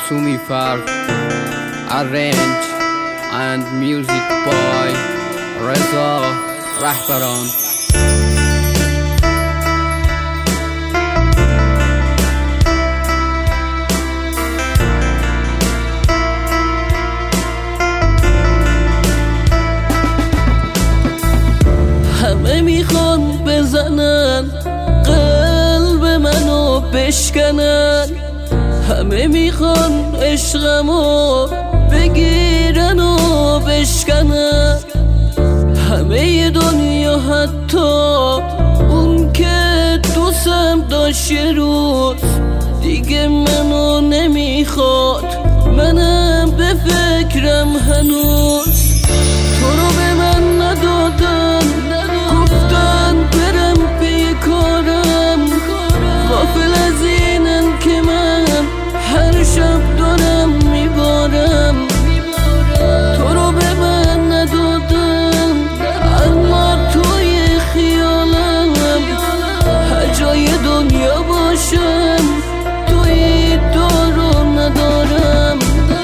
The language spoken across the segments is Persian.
Masumi Fark. Arrange and music by Reza Rahbaran. همه میخوان بزنن قلب منو بشکنن، همه میخوان عشقمو بگیرن و بشکنن، همه دنیا حتی اون که دوستم داشت یه روز دیگه منو نمیخواد، منم به فکرم هنوز. تو رو به من ندادن، گفتن برم پی کارم، غافل از اینن که من هر شب دارم میبارم. تو رو به من ندادن اما توی خیالم، هر جای دنیا باشم توی تو رو ندارم.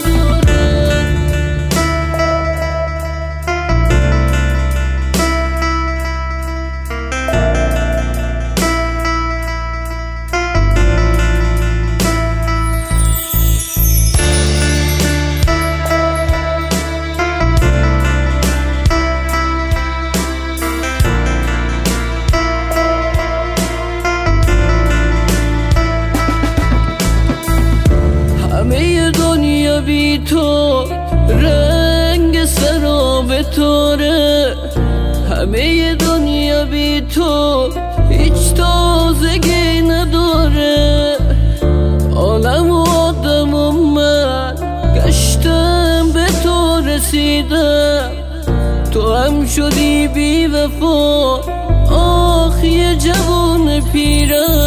همه دنیا بی تو رنگ سراب توره، همه دنیا بی تو هیچ تازگی نداره. عالم و آدم و من گشتم به تو رسیدم، تو هم شدی بی وفا آخی جوان پیرم.